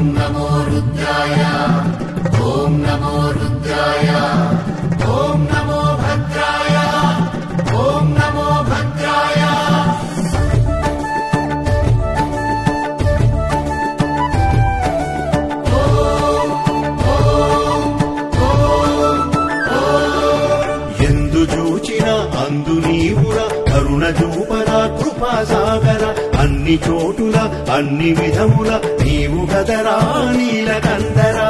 నమో రుద్రాయ ఓం నమో రుద్రాయ ఓం నమో భద్రాయ ఓం నమో భద్రాయ ఎందు చూచిన అందు నీవురా కరుణ చూపరా కృపా సాగర అన్ని చోటుల అన్ని విధముల నీవు గదరా నీలకందరా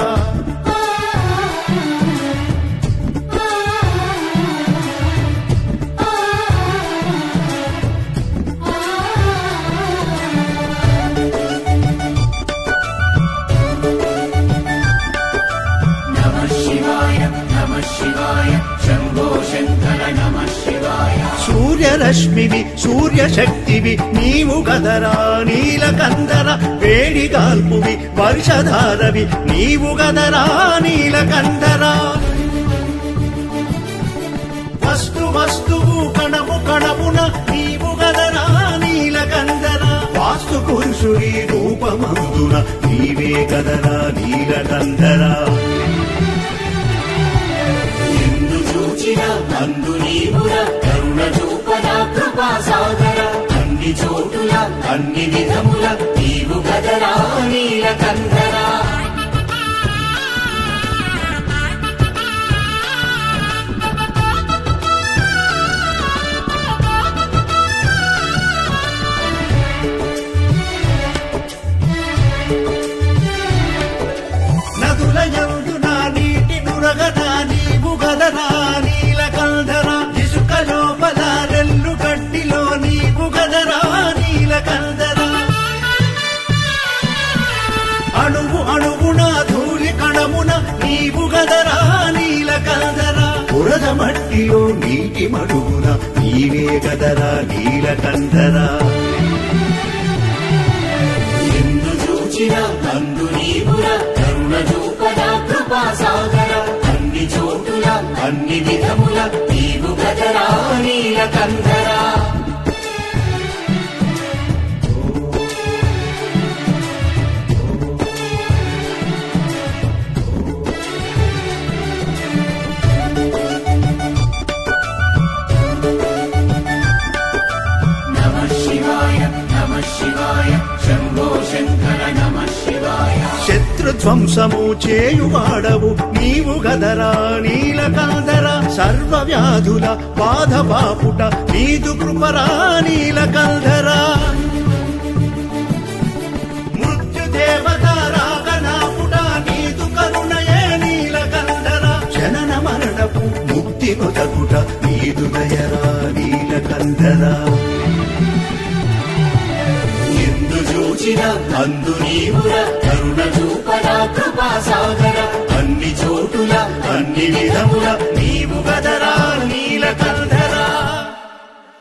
సూర్యరశ్మివి సూర్యశక్తివి నీవు గదరా నీలకందర వేడిగాల్పువి వర్షధారవి నీవు గదరా నీలకందరా వస్తువు కణము కణమున నీవు గదరా నీలకందర వాస్తు పురుషుడి రూపమందున నీవే గదరా నీలకందరా అందు నీవుర కరుణ చూపన కృపా సాగర అన్ని చోటుల అన్ని విధముల నీవు గదరా నీలకందరా నదుల యందున నీటి నురగన నీవు గదరా నీలకందరా ఇసుక లోపల రెల్లు గడ్డిలో నీవు గదరా నీలకందరా అణువు అణువున ధూళి కణమున నీవు గదరా నీలకందరా బురద మట్టిలో నీటి మడుగున నీవే గదరా నీలకందరా ఎందు చూచిన అందు నీవుర కరుణ చూపన కృపా సాగర అన్ని చోటుల అన్ని విధముల నీవు గదరా నీలకందరా శత్రుధ్వంసము చేయువాడవు నీవు గదరా నీలకందర సర్వ వ్యాధుల బాధ బాపుట నీదు కృపరా నీలకందరా మృత్యుదేవత రాగనాపుట నీదు కరుణయే నీలకందర జనన మరణపు ముక్తి నొదగుట నీదు దయరా నీలకందరా చూచిన అందు నీవుర కరుణ చూపన కృపా సాగర అన్ని చోటుల అన్ని విధముల